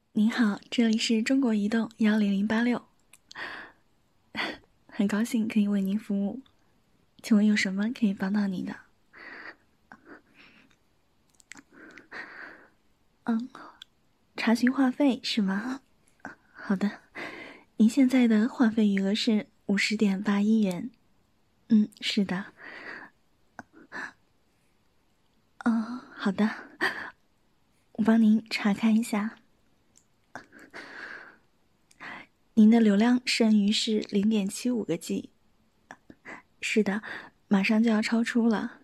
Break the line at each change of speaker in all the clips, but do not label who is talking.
您好，这里是中国移动10086，很高兴可以为您服务，请问有什么可以帮到您的？查询话费是吗？好的，您现在的话费余额是50.81元。是的。好的，我帮您查看一下。您的流量剩余是0.75个 G。是的，马上就要超出了。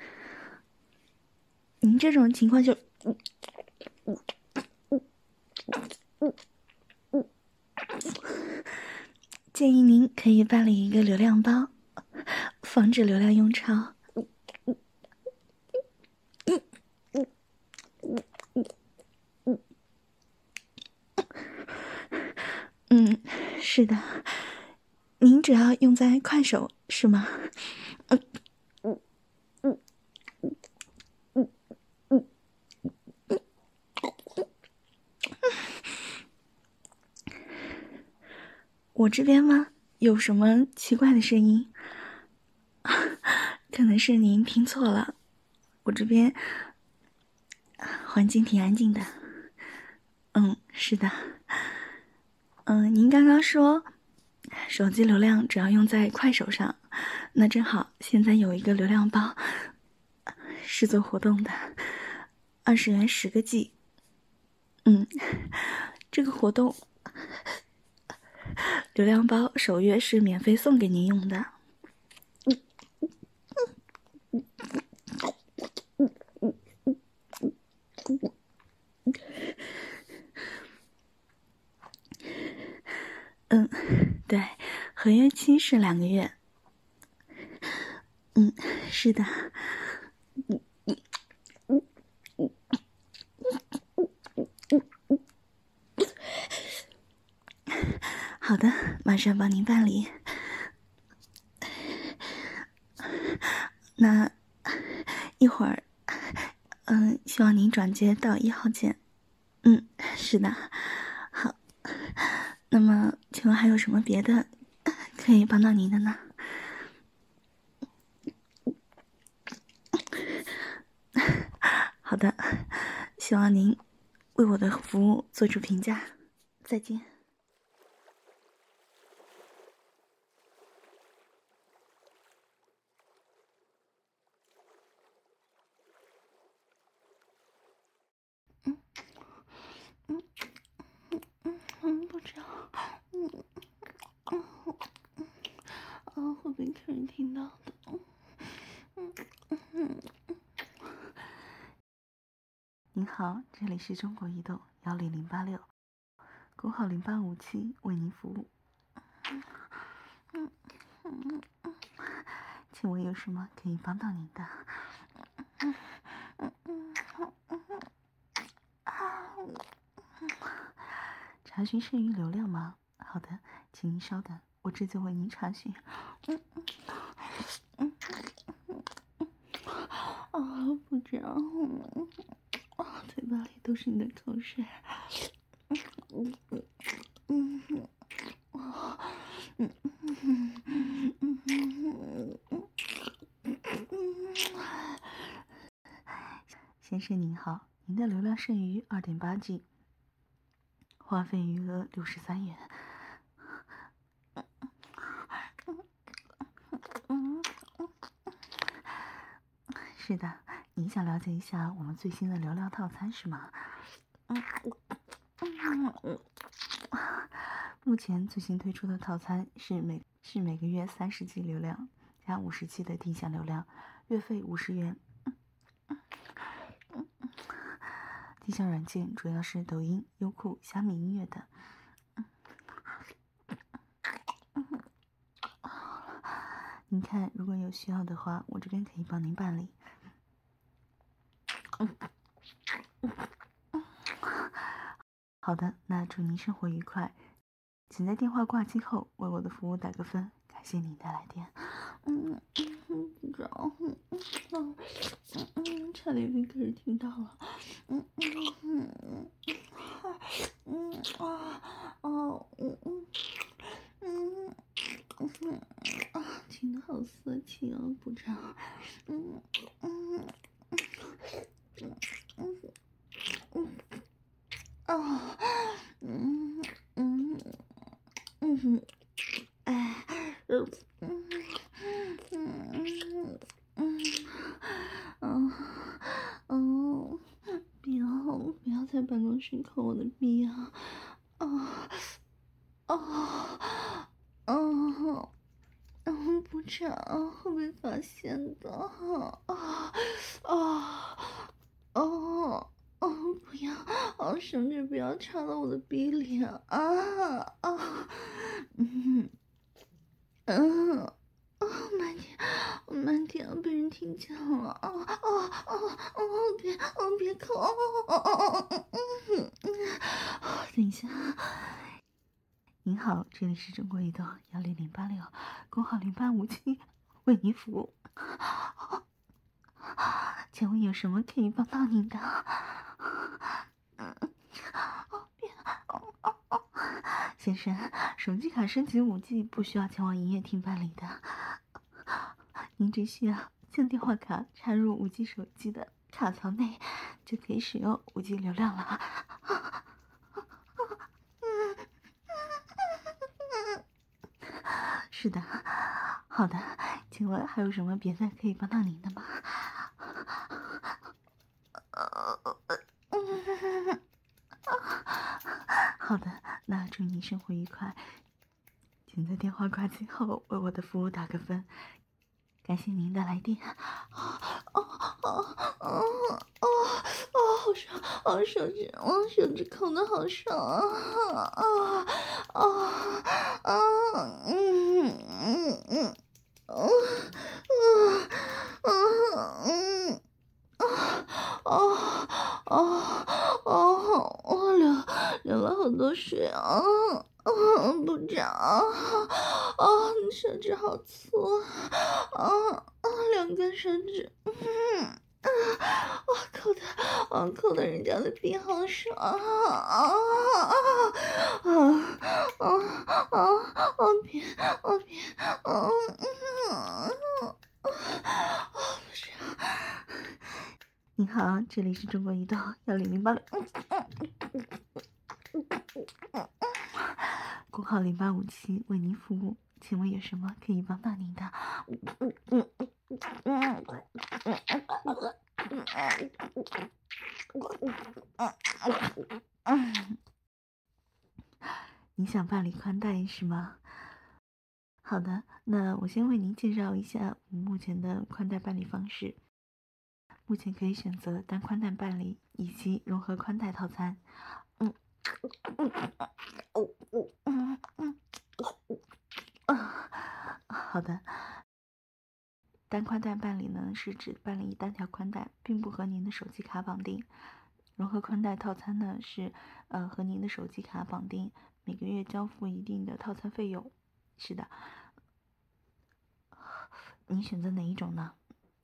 您这种情况就，建议您可以办理一个流量包，防止流量用超。是的，您只要用在快手是吗？我这边吗？有什么奇怪的声音？可能是您听错了，我这边环境挺安静的。是的。您刚刚说手机流量只要用在快手上，那正好现在有一个流量包是做活动的，20元10个 G。这个活动流量包首月是免费送给您用的。对，合约期是2个月。是的。好的，马上帮您办理。那一会儿，希望您转接到1号键。是的。好，那么请问还有什么别的可以帮到您的呢？好的，希望您为我的服务做出评价。再见。不知道，会被客人听到的。您好，这里是中国移动10086，工号0857，为您服务。请问有什么可以帮到您的？查询剩余流量吗？好的，请您稍等，我这就为您查询。部长，嘴巴里都是你的口水。先生您好，您的流量剩余2.8 G， 话费余额63元。是的，您想了解一下我们最新的流量套餐是吗？目前最新推出的套餐是每个月30 G 流量加50 G 的定向流量，月费50元。定向软件主要是抖音、优酷、虾米音乐等。您看，如果有需要的话，我这边可以帮您办理。好的，那祝您生活愉快，请在电话挂机后为我的服务打个分，感谢您的来电。部长，差点被客人听到了。 哦，嗯嗯嗯，哎，嗯嗯嗯嗯，不要在办公室抠我的逼啊！啊啊啊！部长会被发现的。啊啊啊！不要，手指不要插到我的逼里啊！嗯嗯，慢点，慢点，被人听见了！别抠！等一下。您好，这里是中国移动10086，工号0857，为您服务。请问有什么可以帮到您的？别，先生，手机卡升级5G不需要前往营业厅办理的，您只需要将电话卡插入5G 手机的卡槽内，就可以使用5G 流量了。是的，好的，请问还有什么别的可以帮到您的吗？好的，那祝您生活愉快，请在电话挂机后为我的服务打个分，感谢您的来电。好爽！手指抠的好爽流了好多水啊！部长，你手指好粗2根手指，扣的人家的逼好爽别，不是。您好，这里是中国移动10086，工号0857，为您服务，请问有什么可以帮到您的？你想办理宽带是吗？好的，那我先为您介绍一下我们目前的宽带办理方式。目前可以选择单宽带办理以及融合宽带套餐。好的。单宽带办理呢，是指办理单条宽带，并不和您的手机卡绑定。融合宽带套餐呢，是和您的手机卡绑定，每个月交付一定的套餐费用。是的，您选择哪一种呢？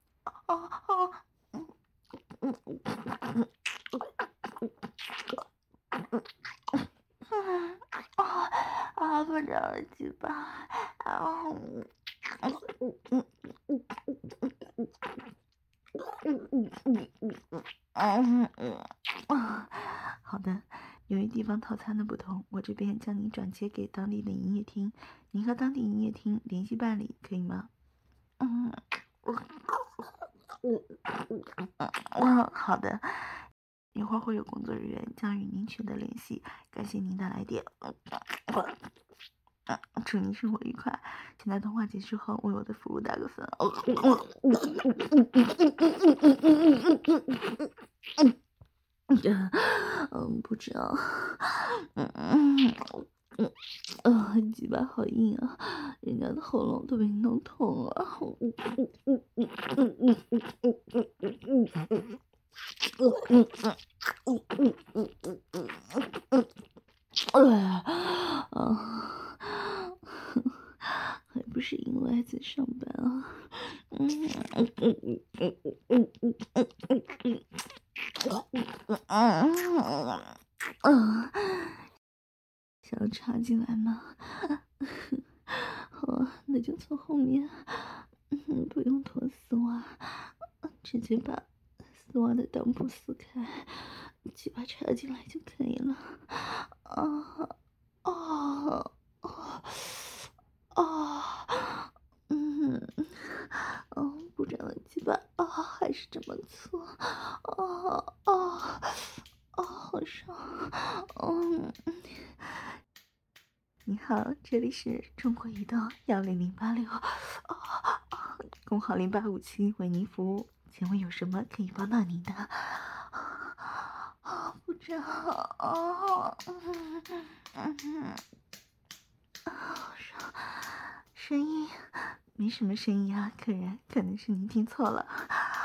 不着急吧，好的，由于地方套餐的不同，我这边将您转接给当地的营业厅，您和当地营业厅联系办理，可以吗？好的，一会儿会有工作人员将与您取得联系，感谢您的来电。祝您生活愉快，请在通话结束后为我的服务打个分。不知道，鸡巴好硬啊，人家的喉咙都被你弄痛了。还不是因为在上班啊。想要插进来吗？好啊，那就从后面，不用脱丝袜，直接把丝袜的裆部撕开， 鸡巴插进来就可以了。啊啊啊！部长的鸡巴还是这么粗。好爽。你好，这里是中国移动10086，工号0857，为您服务，请问有什么可以帮到您的？部长，好爽，声音没什么声音啊，客人，可能是您听错了。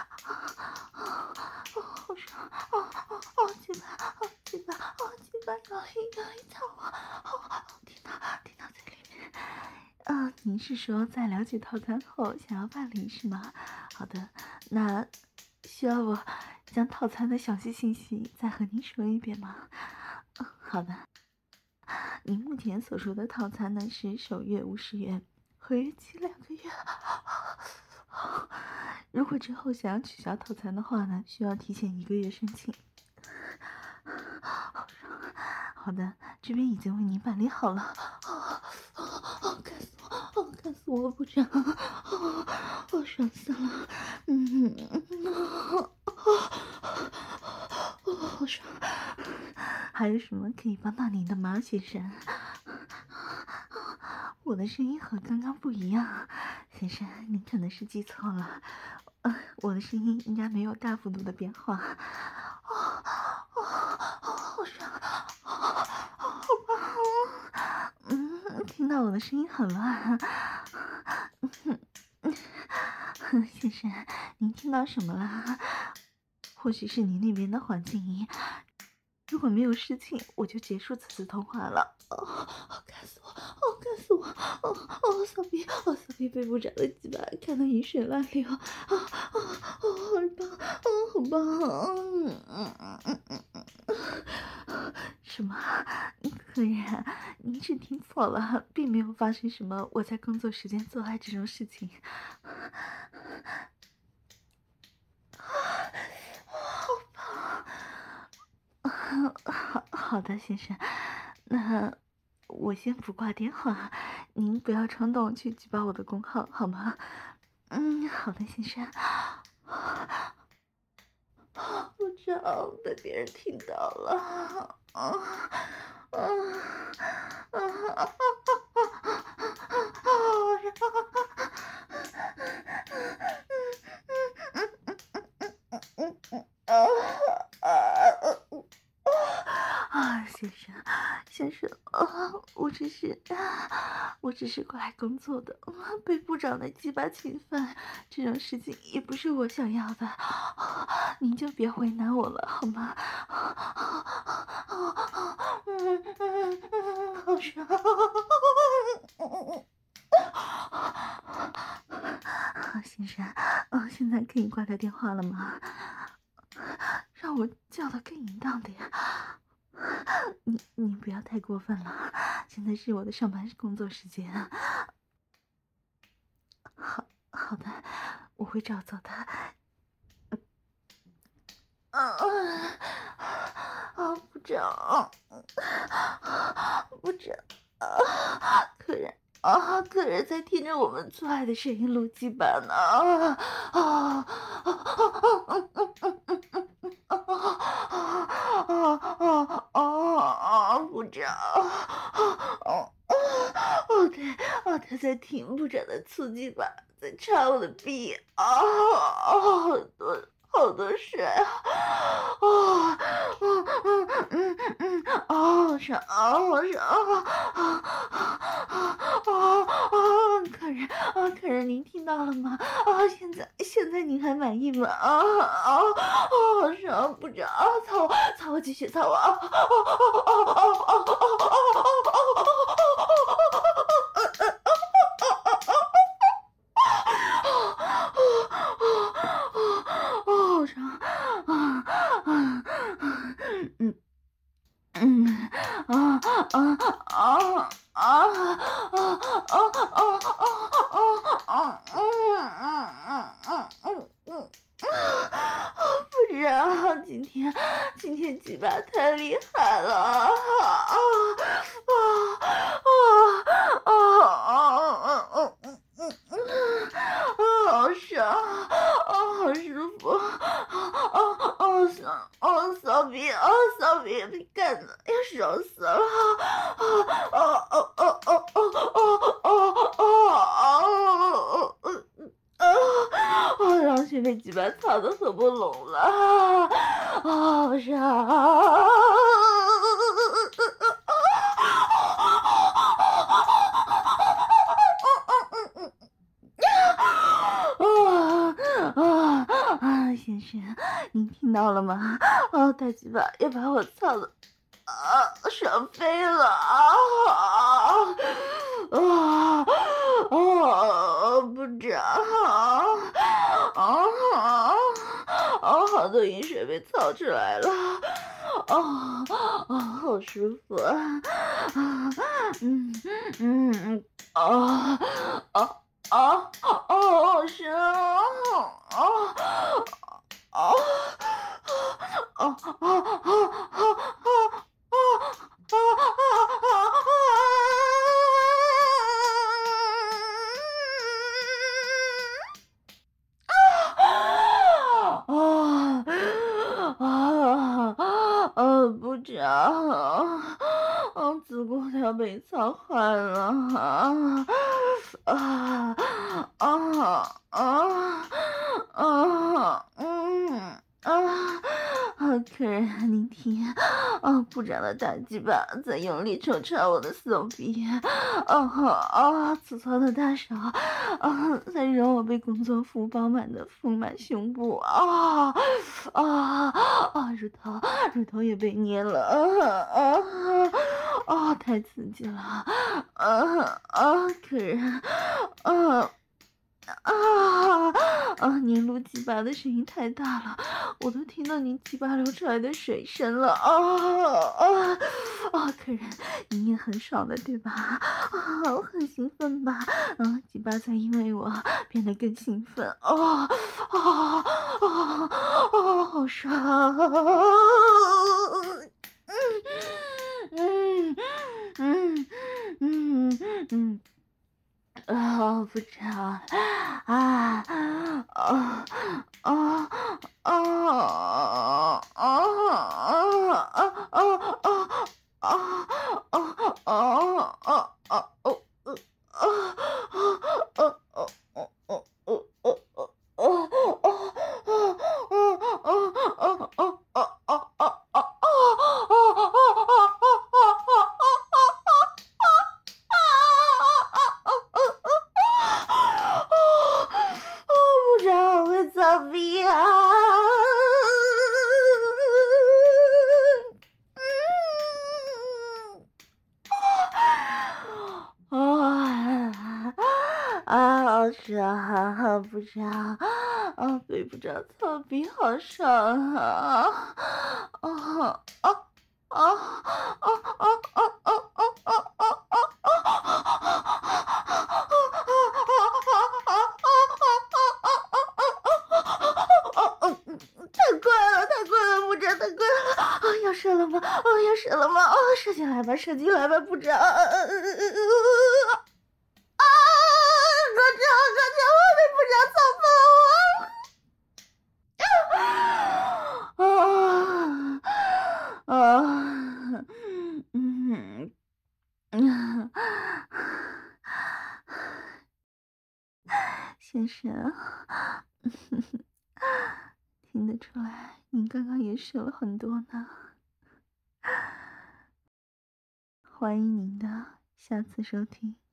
好爽，鸡巴，有一套听到嘴里面。您是说在了解套餐后想要办理是吗？好的，那需要我将套餐的详细信息再和您说一遍吗？好的。您目前所说的套餐呢是首月50元，合约期2个月。如果之后想要取消套餐的话呢，需要提前1个月申请。好的，这边已经为您办理好了。干死我，部长！我爽死了。好爽。还有什么可以帮到您的吗，先生？我的声音和刚刚不一样，先生，您可能是记错了。我的声音应该没有大幅度的变化。好爽，好棒！听到我的声音很乱。先生，您听到什么了？或许是您那边的环境音。如果没有事情，我就结束此次通话了。干死我！骚逼被部长的鸡巴看得饮水乱流。好棒！好棒！什么？客人，您是听错了，并没有发生什么我在工作时间做爱这种事情。好棒！好的，先生，那我先不挂电话，您不要冲动去举报我的工号，好吗？好的，先生。部长被别人听到了。先生，我只是过来工作的，被部长的鸡巴侵犯，这种事情也不是我想要的，您就别为难我了，好吗？好爽！先生，现在可以挂掉电话了吗？让我叫得更淫荡点。你不要太过分了，现在是我的上班工作时间。好的，我会照做的。部长，客人在听着我们做爱的声音录鸡巴呢。部长，他在听部长的粗鸡巴在插我的逼。好多水啊！好爽！客人，您听到了吗？现在您还满意吗？好爽！部长，操我，继续操我！好爽！不是啊，今天鸡厉害了！啊啊啊啊啊！好爽，好舒服，骚逼，骚逼，被干的要爽死了！让心被鸡巴操得合不拢了，好爽！先生，您听到了吗？大鸡巴要把我操的爽飞了部长，好多饮水被操出来了，好舒服啊，好深部长，子宫要被操坏了客人您听，部长的大鸡巴在用力抽插我的骚逼，粗糙的大手，在揉我被工作服饱满的丰满胸部，乳头也被捏了，太刺激了，客人，您撸鸡巴的声音太大了，我都听到您鸡巴流出来的水声了，客人，您也很爽的对吧？很兴奋吧？鸡巴在因为我变得更兴奋，好爽，部长，部长会造逼啊！好爽，部长，被部长操逼好爽啊！太快了，部长，太快了！要射了吗？要射了吗？射进来吧，射进来吧，部长！哥哥，我被部长操疯了！先生，听得出来，您刚刚也射了很多呢。欢迎您的下次收听。